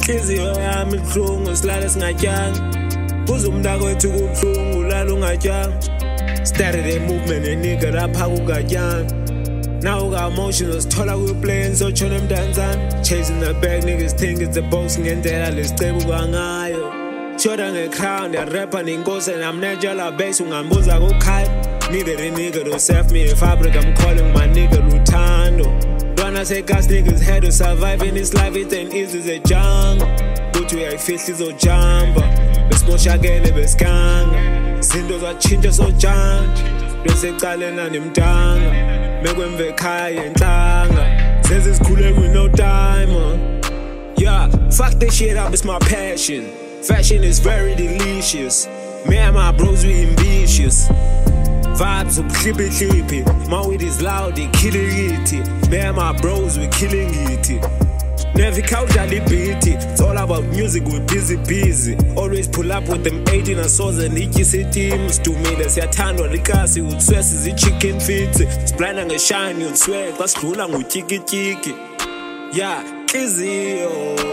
Inhliziyo yami ibuhlungu silale singatyanga. Buza umntakwethu kubuhlungu lala ungatyanga. Started a movement a nigga lapha kugatyanga. Now got emotions, thola kuyi-plane so tshona emdantsane. Chasing the bag, niggas think it's a box ngendlela lesicebo kwangayo. Shoda nge-crown, ndiyarapha nenkosi and I'm natural base ungambuza kukhaya. Needed a nigga to save me in fabric, I'm calling my nigga Lutando. Ntwana segas niggas had to survive in this life, it ain't easy as a jungle. Kuthi uyayifihla izojamba, besimoshakele besikanga. Zinto zatshintsha sojantshi, besecalena nemntanga. Mekwemva ekhaya enhlanga, senze sikhule with no time. Yeah, fuck this shit up, it's my passion. Fashion is very delicious. Me and my bros, we ambitious. Vibes up clippy. My weed is loud, they killing it. Me and my bros, we killing it. Never couch at the beat. It's all about music, we busy. Always pull up with them 18 assaults and ikisi teams. 2 minutes, yathandwa likasi, utswesi zi-chicken feet. Splana ngeshine, utswe, kwasidlula ngutiki. Yeah, inhliziyo.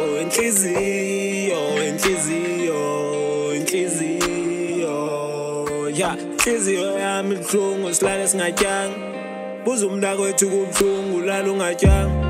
Yeah, inhliziyo yami ibuhlungu silale singatyanga. Buza umntakwethu kubuhlungu lala ungatyanga.